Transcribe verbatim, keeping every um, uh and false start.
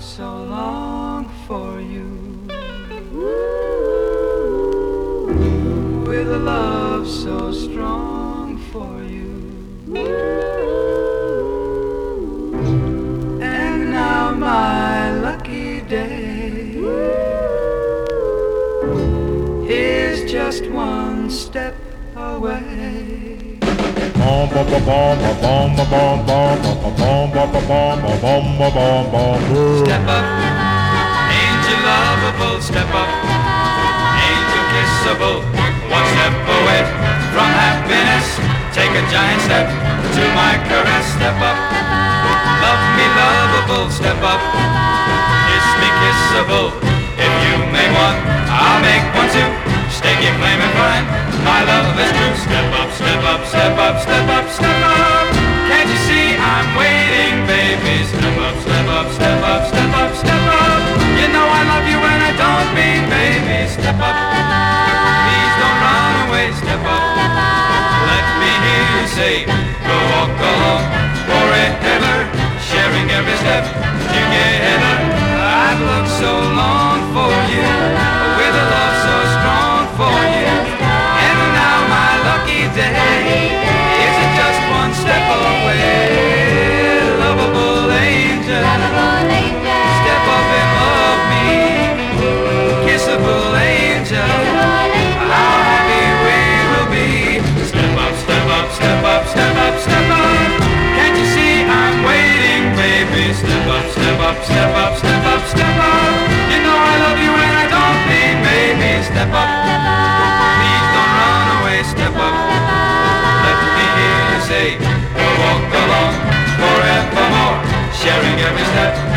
so long for you, with a love so strong for you. And now my lucky day is just one step away. Step up, angel lovable, step up, angel kissable, one step away from happiness. Take a giant step to my caress. Step up, love me lovable, step up, kiss me kissable. If you make one, I'll make one too. Stake your claim and find my love is true. Step up, step up, step up, step up, step up. Can't you see I'm waiting, baby? Step up, step up, step up, step up, step up. You know I love you and I don't mean baby. Step up, please don't run away. Step up, let me hear you say, go walk along forever, sharing every step together. I've looked so long for you, with a love so strong for you. And now my lucky day is just one step away. Lovable angel, step up and love me. Kissable angel, how happy we will be. Step up, step up, step up, step up, step up. Can't you see I'm waiting, baby? Step up, step up, step up, step up, step up. You know I love you and I don't mean maybe. Step up, please don't run away. Step up, let me hear you say, we'll walk along forevermore, sharing every step